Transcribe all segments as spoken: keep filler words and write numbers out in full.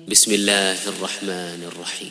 بسم الله الرحمن الرحيم.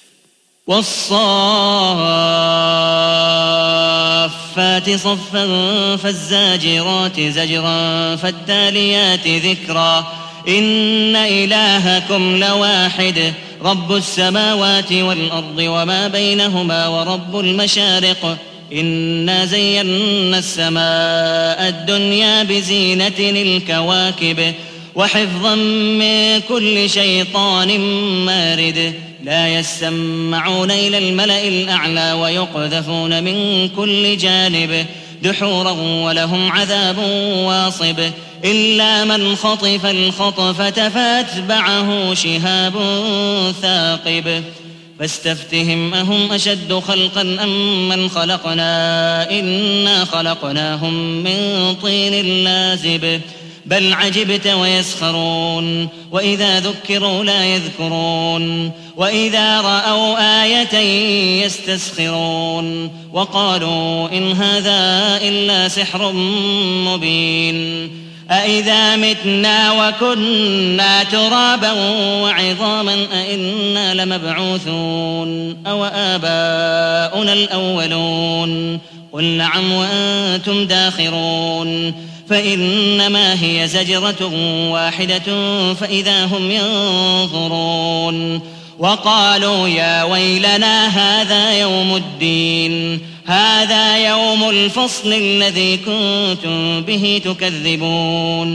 والصافات صفا فالزاجرات زجرا فالتاليات ذكرا إن إلهكم لواحد رب السماوات والأرض وما بينهما ورب المشارق إنا زينا السماء الدنيا بزينة الكواكب وحفظا من كل شيطان مارد لا يسمعون إلى الملأ الأعلى ويقذفون من كل جانب دحورا ولهم عذاب واصب إلا من خطف الخطفة فأتبعه شهاب ثاقب فاستفتهم أهم أشد خلقا أم من خلقنا إنا خلقناهم من طين لازب بل عجبت ويسخرون وإذا ذكروا لا يذكرون وإذا رأوا آية يستسخرون وقالوا إن هذا إلا سحر مبين أإذا متنا وكنا ترابا وعظاما أإنا لمبعوثون أو آباؤنا الأولون قل نعم وأنتم داخرون فإنما هي زجرة واحدة فإذا هم ينظرون وقالوا يا ويلنا هذا يوم الدين هذا يوم الفصل الذي كنتم به تكذبون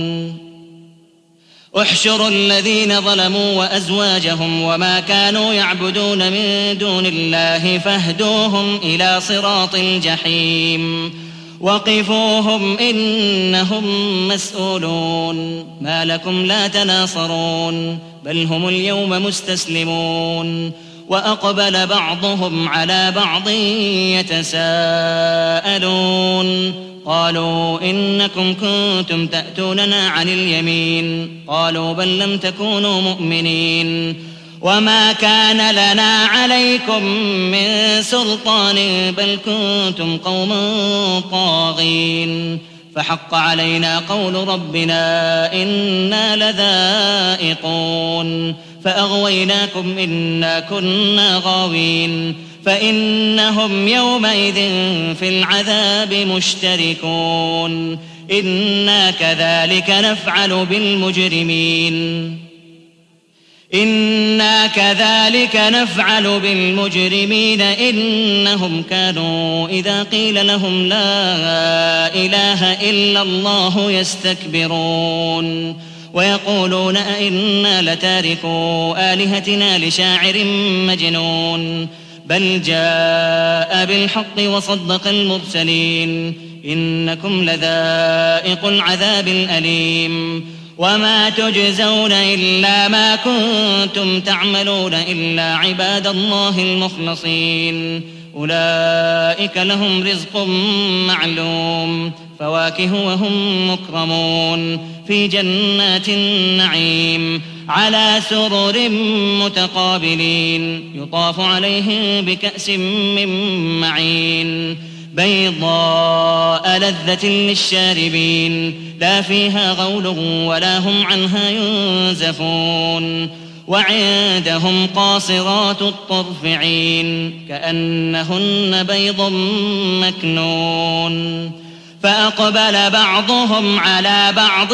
احشروا الذين ظلموا وأزواجهم وما كانوا يعبدون من دون الله فاهدوهم إلى صراط الجحيم وقفوهم إنهم مسؤولون ما لكم لا تناصرون بل هم اليوم مستسلمون وأقبل بعضهم على بعض يتساءلون قالوا إنكم كنتم تأتوننا عن اليمين قالوا بل لم تكونوا مؤمنين وما كان لنا عليكم من سلطان بل كنتم قوما طاغين فحق علينا قول ربنا إنا لذائقون فأغويناكم إنا كنا غاوين فإنهم يومئذ في العذاب مشتركون إنا كذلك نفعل بالمجرمين إنا كذلك نفعل بالمجرمين إنهم كانوا إذا قيل لهم لا إله إلا الله يستكبرون ويقولون أئنا لتاركو آلهتنا لشاعر مجنون بل جاء بالحق وصدق المرسلين إنكم لذائق العذاب الأليم وما تجزون إلا ما كنتم تعملون إلا عباد الله المخلصين أولئك لهم رزق معلوم فواكه وهم مكرمون في جنات النعيم على سرر متقابلين يطاف عليهم بكأس من معين بيضاء لذة للشاربين لا فيها غول ولا هم عنها ينزفون وعندهم قاصرات الطرف عين كأنهن بيض مكنون فأقبل بعضهم على بعض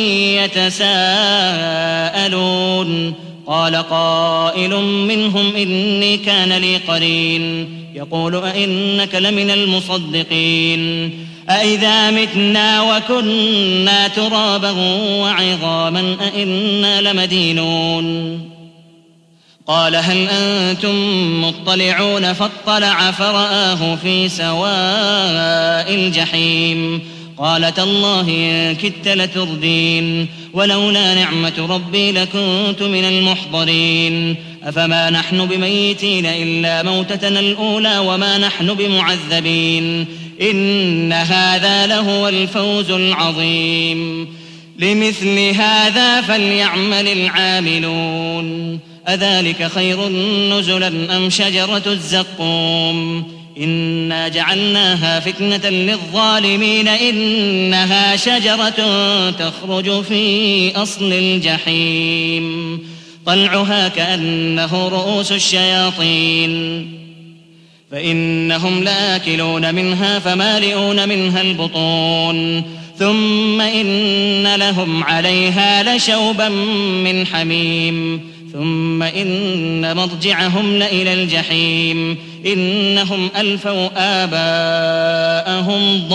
يتساءلون قال قائل منهم إني كان لي قرين يقول أئنك لمن المصدقين أئذا متنا وكنا ترابا وعظاما أئنا لمدينون قال هل أنتم مطلعون فاطلع فرآه في سواء الجحيم قال تالله إن كدت لتردين ولولا نعمة ربي لكنت من المحضرين أفما نحن بميتين إلا موتتنا الأولى وما نحن بمعذبين إن هذا لهو الفوز العظيم لمثل هذا فليعمل العاملون أذلك خير نزلا أم شجرة الزقوم إنا جعلناها فتنة للظالمين إنها شجرة تخرج في أصل الجحيم طلعها كأنه رؤوس الشياطين فإنهم لآكلون منها فمالئون منها البطون ثم إن لهم عليها لشوبا من حميم ثم إن مرجعهم لإلى الجحيم إنهم ألفوا آباءهم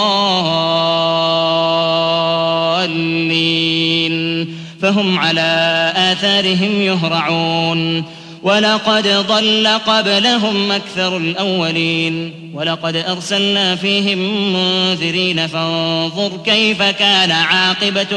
ضالين فهم على آثارهم يهرعون ولقد ضل قبلهم أكثر الأولين ولقد أرسلنا فيهم منذرين فانظر كيف كان عاقبة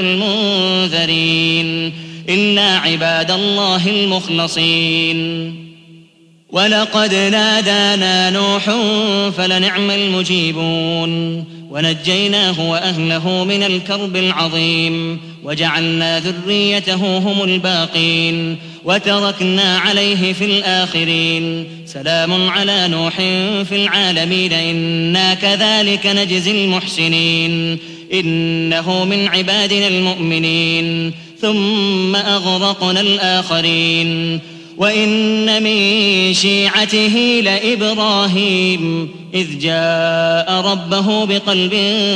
المنذرين إلا عباد الله المخلصين ولقد نادانا نوح فلنعم المجيبون ونجيناه وأهله من الكرب العظيم وجعلنا ذريته هم الباقين وتركنا عليه في الآخرين سلام على نوح في العالمين إنا كذلك نجزي المحسنين إنه من عبادنا المؤمنين ثم أغرقنا الآخرين وإن من شيعته لإبراهيم إذ جاء ربه بقلب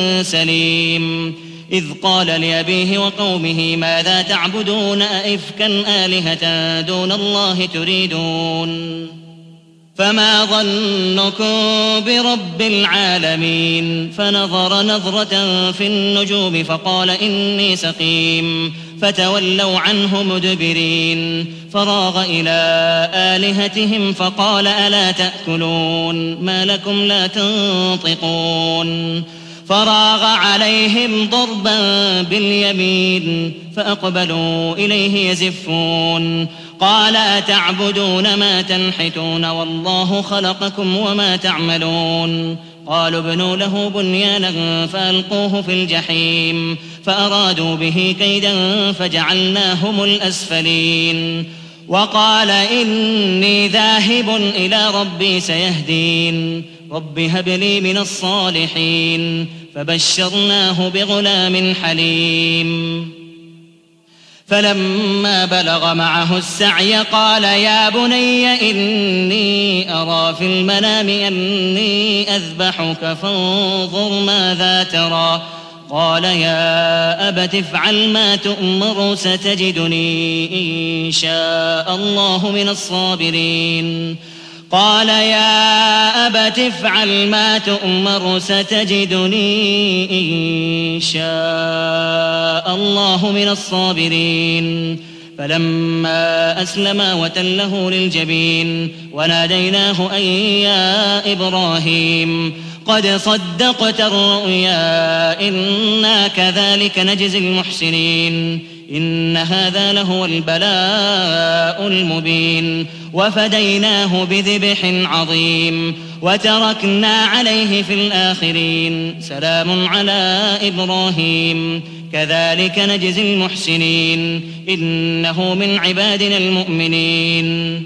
سليم إذ قال لأبيه وقومه ماذا تعبدون أئفكا آلهة دون الله تريدون فما ظنكم برب العالمين فنظر نظرة في النجوم فقال إني سقيم فتولوا عنه مدبرين فراغ إلى آلهتهم فقال ألا تأكلون ما لكم لا تنطقون فراغ عليهم ضربا باليمين فأقبلوا إليه يزفون قال أتعبدون ما تنحتون والله خلقكم وما تعملون قالوا ابنوا له بنيانا فألقوه في الجحيم فأرادوا به كيدا فجعلناهم الأسفلين وقال إني ذاهب إلى ربي سيهدين رب هب لي من الصالحين فبشرناه بغلام حليم فلما بلغ معه السعي قال يا بني إني أرى في المنام أني أذبحك فانظر ماذا ترى قال يا أبت افعل ما تؤمر ستجدني إن شاء الله من الصابرين قال يا أبت افعل ما تؤمر ستجدني إن شاء الله من الصابرين فلما أسلما وتله للجبين وناديناه أن يا إبراهيم قد صدقت الرؤيا إنا كذلك نجزي المحسنين إن هذا لهو البلاء المبين وفديناه بذبح عظيم وتركنا عليه في الآخرين سلام على إبراهيم كذلك نجزي المحسنين إنه من عبادنا المؤمنين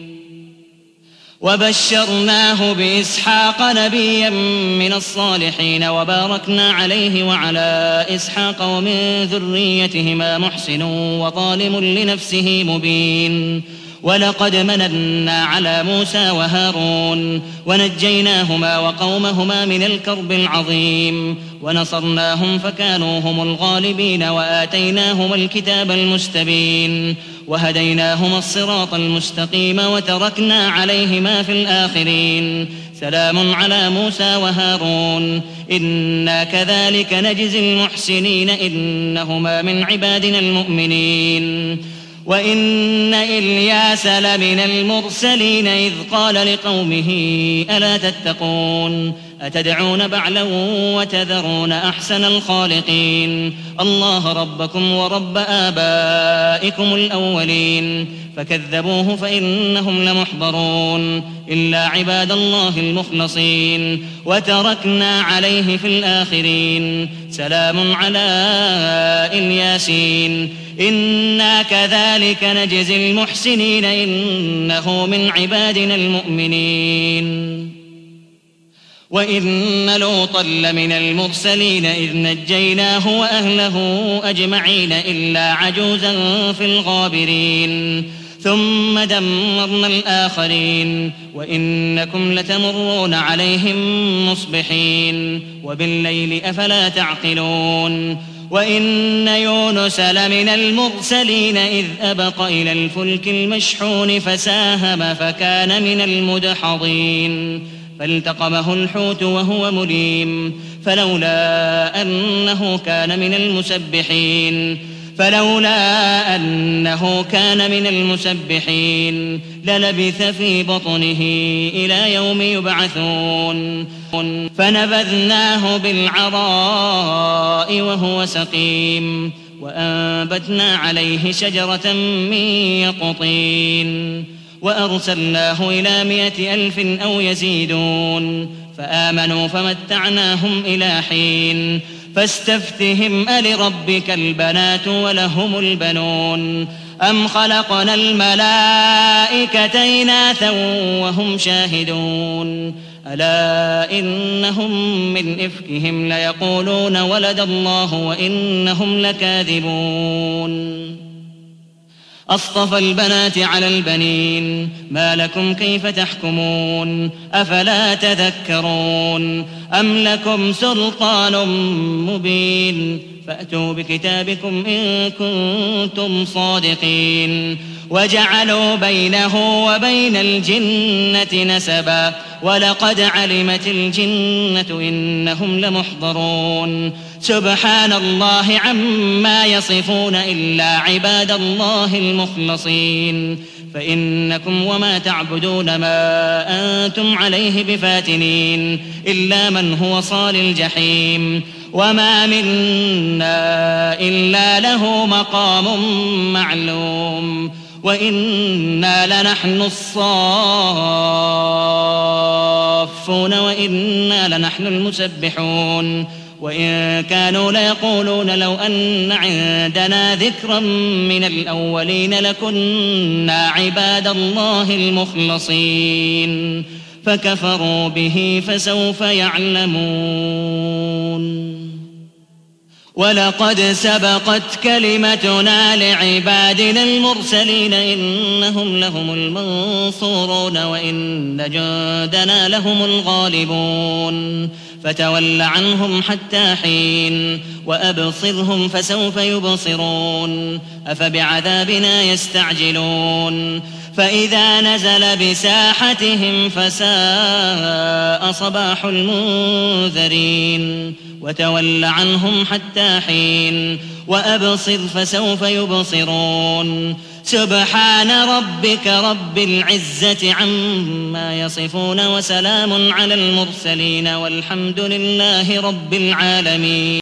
وبشرناه بإسحاق نبيا من الصالحين وباركنا عليه وعلى إسحاق ومن ذريتهما محسن وظالم لنفسه مبين ولقد مننا على موسى وهارون ونجيناهما وقومهما من الكرب العظيم ونصرناهم فكانوا هم الغالبين وآتيناهما الكتاب المستبين وهديناهما الصراط المستقيم وتركنا عليهما في الآخرين سلام على موسى وهارون إنا كذلك نجزي المحسنين إنهما من عبادنا المؤمنين وإن إلياس لمن المرسلين إذ قال لقومه ألا تتقون أتدعون بعلا وتذرون أحسن الخالقين الله ربكم ورب آبائكم الأولين فكذبوه فإنهم لمحضرون إلا عباد الله المخلصين وتركنا عليه في الآخرين سلام على الياسين إنا كذلك نجزي المحسنين إنه من عبادنا المؤمنين وإن لوطا لمن المرسلين إذ نجيناه وأهله أجمعين إلا عجوزا في الغابرين ثم دمرنا الآخرين وإنكم لتمرون عليهم مصبحين وبالليل أفلا تعقلون وإن يونس لمن المرسلين إذ أبق إلى الفلك المشحون فساهم فكان من المدحضين فالتقمه الحوت وهو مليم فلولا أنه كان من المسبحين فلولا أنه كان من المسبحين للبث في بطنه إلى يوم يبعثون فنبذناه بالعراء وهو سقيم وأنبتنا عليه شجرة من يقطين وأرسلناه إلى مائة ألف أو يزيدون فآمنوا فمتعناهم إلى حين فاستفتهم ألربك البنات ولهم البنون أم خلقنا الملائكة إناثا وهم شاهدون ألا إنهم من إفكهم ليقولون ولد الله وإنهم لكاذبون أصطفى البنات على البنين ما لكم كيف تحكمون أفلا تذكرون أم لكم سلطان مبين فأتوا بكتابكم إن كنتم صادقين وجعلوا بينه وبين الجنة نسبا ولقد علمت الجنة إنهم لمحضرون سبحان الله عما يصفون إلا عباد الله المخلصين فإنكم وما تعبدون ما أنتم عليه بفاتنين إلا من هو صال الجحيم وما منا إلا له مقام معلوم وإنا لنحن الصافون وإنا لنحن المسبحون وإن كانوا ليقولون لو أن عندنا ذكرا من الأولين لكنا عباد الله المخلصين فكفروا به فسوف يعلمون ولقد سبقت كلمتنا لعبادنا المرسلين إنهم لهم المنصورون وإن جندنا لهم الغالبون فتول عنهم حتى حين وأبصرهم فسوف يبصرون أفبعذابنا يستعجلون فإذا نزل بساحتهم فساء صباح المنذرين وتول عنهم حتى حين وأبصر فسوف يبصرون سبحان ربك رب العزة عما يصفون وسلام على المرسلين والحمد لله رب العالمين.